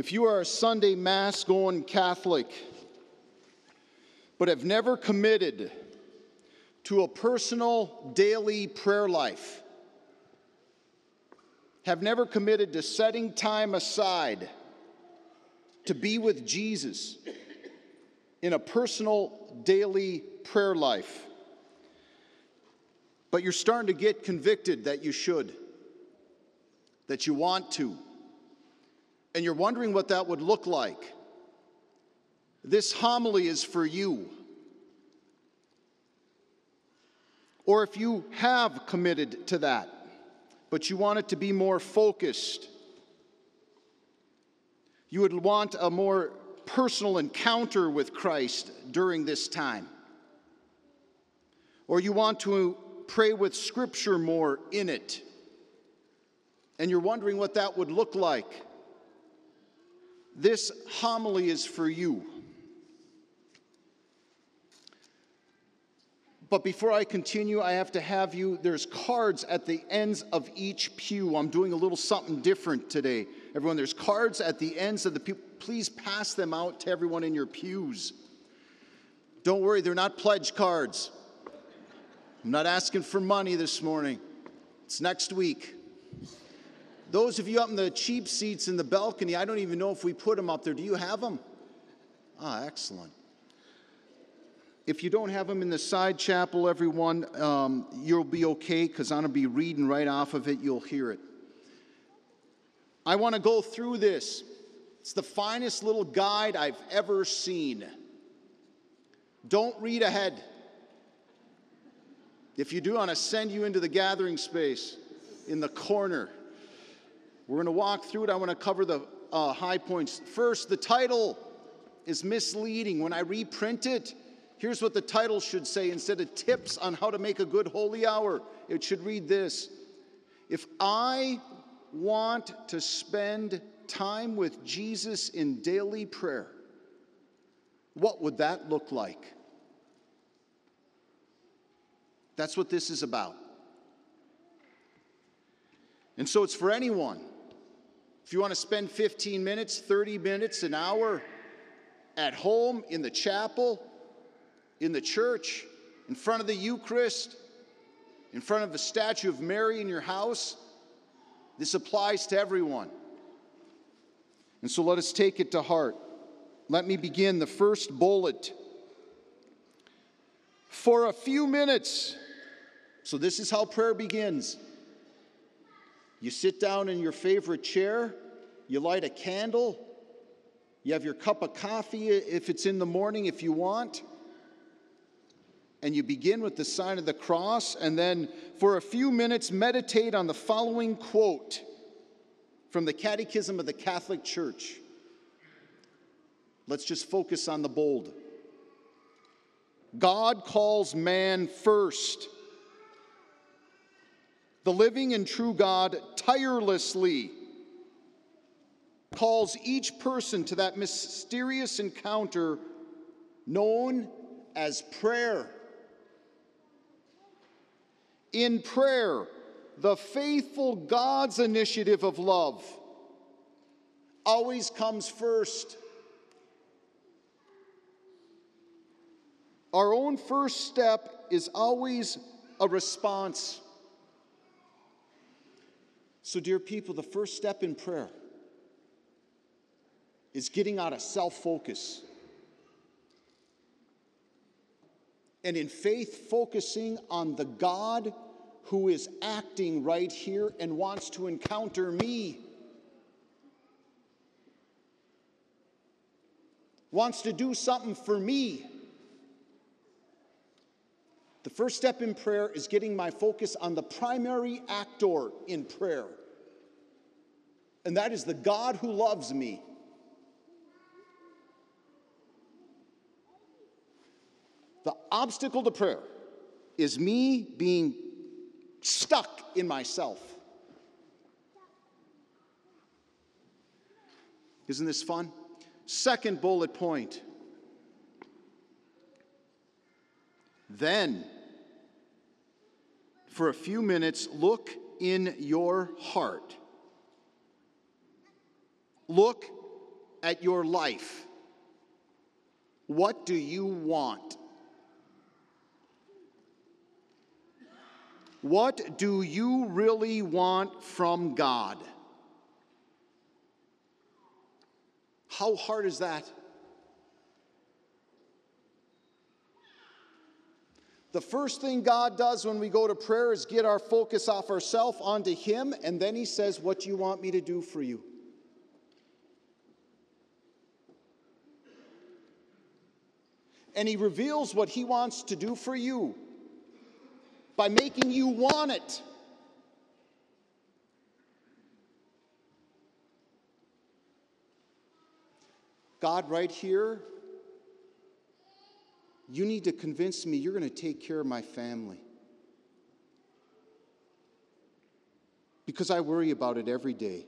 If you are a Sunday Mass going Catholic, but have never committed to a personal daily prayer life, have never committed to setting time aside to be with Jesus in a personal daily prayer life, but you're starting to get convicted that you should, that you want to, and you're wondering what that would look like, this homily is for you. Or if you have committed to that, but you want it to be more focused, you would want a more personal encounter with Christ during this time. Or you want to pray with Scripture more in it, and you're wondering what that would look like. This homily is for you. But before I continue, I have to have you, there's cards at the ends of each pew. I'm doing a little something different today. Everyone, there's cards at the ends of the pew. Please pass them out to everyone in your pews. Don't worry, they're not pledge cards. I'm not asking for money this morning. It's next week. Those of you up in the cheap seats in the balcony, I don't even know if we put them up there. Do you have them? Ah, excellent. If you don't have them in the side chapel, everyone, you'll be okay because I'm going to be reading right off of it. You'll hear it. I want to go through this. It's the finest little guide I've ever seen. Don't read ahead. If you do, I'm going to send you into the gathering space in the corner. We're going to walk through it. I want to cover the high points. First, the title is misleading. When I reprint it, here's what the title should say. Instead of tips on how to make a good holy hour, it should read this: if I want to spend time with Jesus in daily prayer, what would that look like? That's what this is about. And so it's for anyone. If you want to spend 15 minutes, 30 minutes, an hour at home, in the chapel, in the church, in front of the Eucharist, in front of a statue of Mary in your house, this applies to everyone. And so let us take it to heart. Let me begin the first bullet. For a few minutes. So this is how prayer begins. You sit down in your favorite chair, you light a candle, you have your cup of coffee if it's in the morning if you want, and you begin with the sign of the cross, and then for a few minutes meditate on the following quote from the Catechism of the Catholic Church. Let's just focus on the bold. God calls man first. The living and true God tirelessly calls each person to that mysterious encounter known as prayer. In prayer, the faithful God's initiative of love always comes first. Our own first step is always a response. So, dear people, the first step in prayer is getting out of self-focus. And in faith, focusing on the God who is acting right here and wants to encounter me. Wants to do something for me. The first step in prayer is getting my focus on the primary actor in prayer. And that is the God who loves me. The obstacle to prayer is me being stuck in myself. Isn't this fun? Second bullet point. Then, for a few minutes, look in your heart. Look at your life, what do you want? What do you really want from God? How hard is that? The first thing God does when we go to prayer is get our focus off ourselves onto Him, and then He says, what do you want me to do for you? And He reveals what He wants to do for you by making you want it. God, right here, you need to convince me you're going to take care of my family. Because I worry about it every day.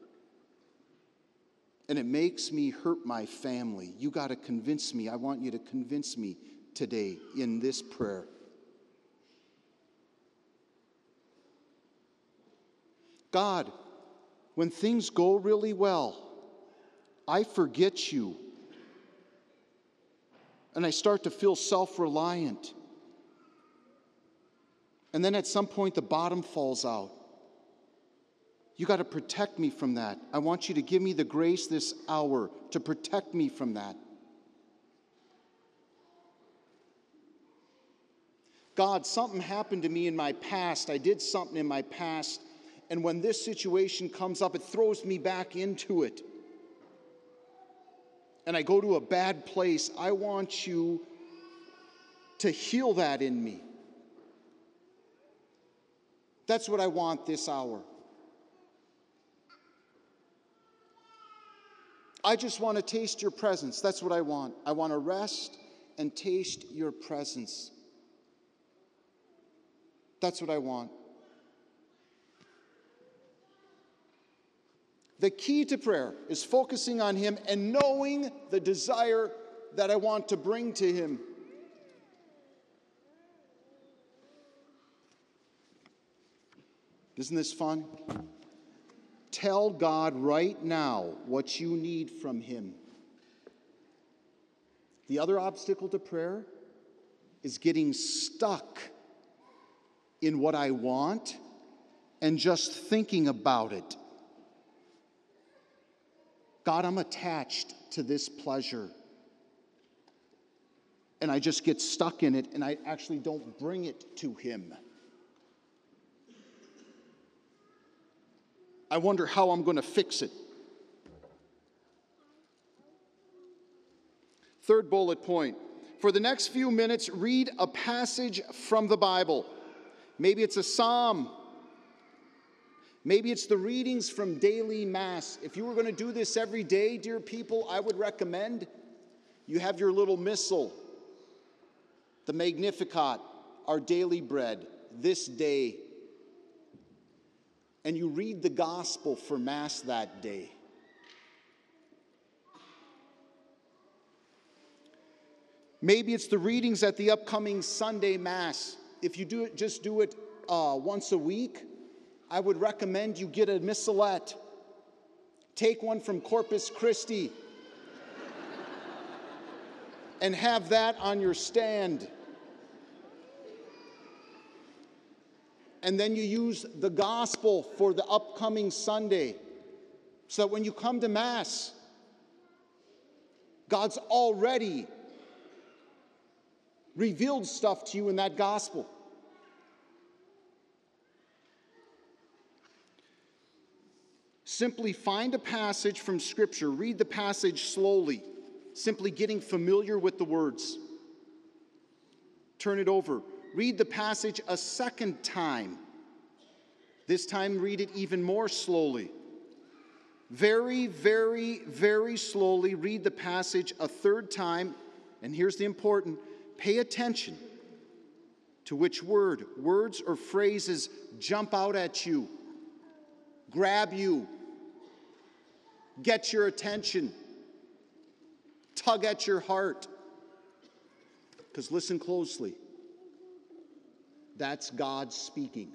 And it makes me hurt my family. You got to convince me. I want you to convince me today in this prayer. God, when things go really well, I forget you. And I start to feel self-reliant. And then at some point the bottom falls out. You got to protect me from that. I want you to give me the grace this hour to protect me from that. God, something happened to me in my past. I did something in my past. And when this situation comes up, it throws me back into it. And I go to a bad place. I want you to heal that in me. That's what I want this hour. I just want to taste your presence. That's what I want. I want to rest and taste your presence. That's what I want. The key to prayer is focusing on Him and knowing the desire that I want to bring to Him. Isn't this fun? Tell God right now what you need from Him. The other obstacle to prayer is getting stuck in what I want and just thinking about it. God, I'm attached to this pleasure. And I just get stuck in it, and I actually don't bring it to Him. I wonder how I'm going to fix it. Third bullet point. For the next few minutes, read a passage from the Bible. Maybe it's a psalm. Maybe it's the readings from daily Mass. If you were going to do this every day, dear people, I would recommend you have your little missal, the Magnificat, our daily bread, this day. And you read the gospel for Mass that day. Maybe it's the readings at the upcoming Sunday Mass. If you do it, just do it once a week. I would recommend you get a missalette. Take one from Corpus Christi and have that on your stand. And then you use the gospel for the upcoming Sunday so that when you come to Mass, God's already revealed stuff to you in that gospel. Simply find a passage from Scripture. Read the passage slowly, simply getting familiar with the words. Turn it over. Read the passage a second time. This time, read it even more slowly. Very, very, very slowly read the passage a third time. And here's the important: pay attention to which words or phrases jump out at you, grab you, get your attention, tug at your heart. Because listen closely. That's God speaking.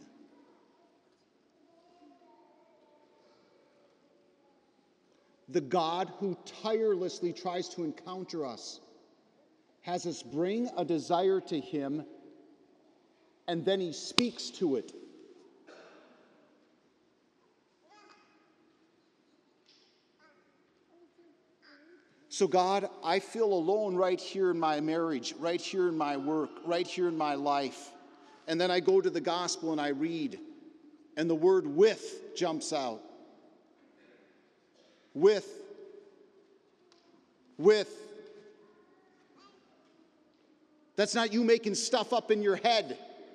the God who tirelessly tries to encounter us, has us bring a desire to him, and then he speaks to it. So God, I feel alone right here in my marriage, right here in my work, right here in my life. And then I go to the gospel and I read, and the word with jumps out. With. That's not you making stuff up in your head.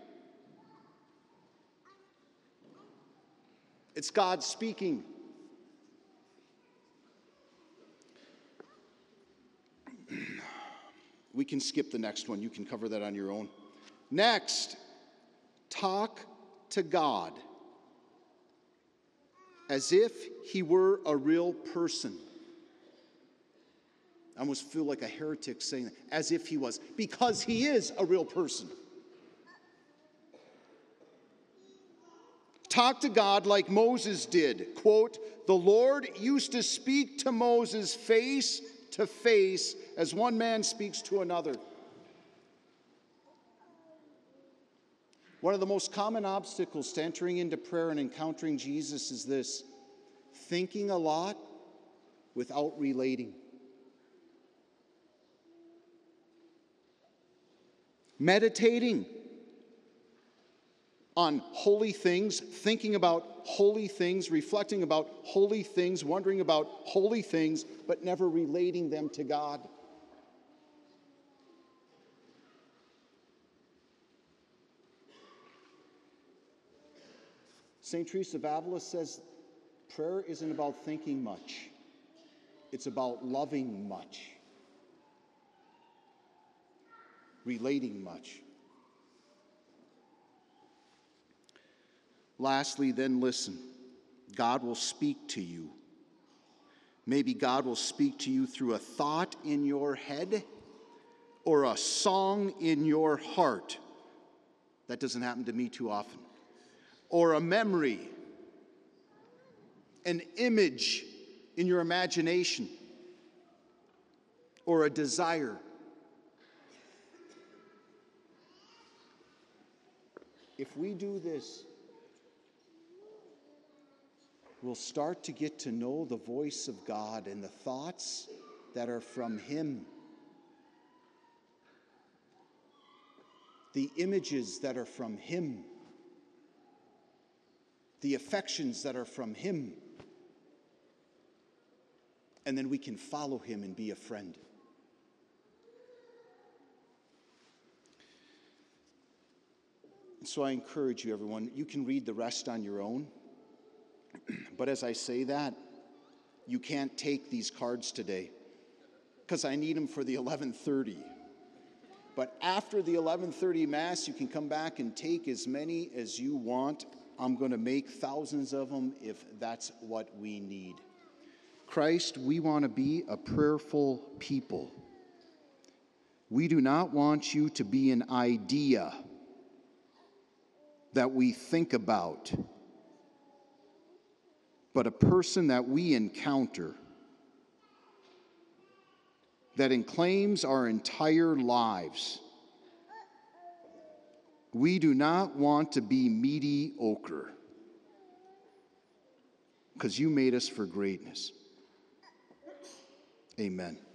It's God speaking. We can skip the next one. You can cover that on your own. Next, talk to God as if he were a real person. I almost feel like a heretic saying that, as if he was, because he is a real person. Talk to God like Moses did. Quote, the Lord used to speak to Moses face to face as one man speaks to another. One of the most common obstacles to entering into prayer and encountering Jesus is this: thinking a lot without relating. Meditating on holy things, thinking about holy things, reflecting about holy things, wondering about holy things, but never relating them to God. St. Teresa of Avila says prayer isn't about thinking much. It's about loving much, relating much. Lastly, then listen. God will speak to you. Maybe God will speak to you through a thought in your head or a song in your heart. That doesn't happen to me too often. Or a memory, an image in your imagination, or a desire. If we do this, we'll start to get to know the voice of God and the thoughts that are from him, the images that are from him, the affections that are from him. And then we can follow him and be a friend. And so I encourage you, everyone, you can read the rest on your own. But as I say that, you can't take these cards today because I need them for the 11:30. But after the 11:30 Mass, you can come back and take as many as you want. I'm going to make thousands of them if that's what we need. Christ, we want to be a prayerful people. We do not want you to be an idea that we think about, but a person that we encounter that claims our entire lives. We do not want to be mediocre because you made us for greatness. Amen.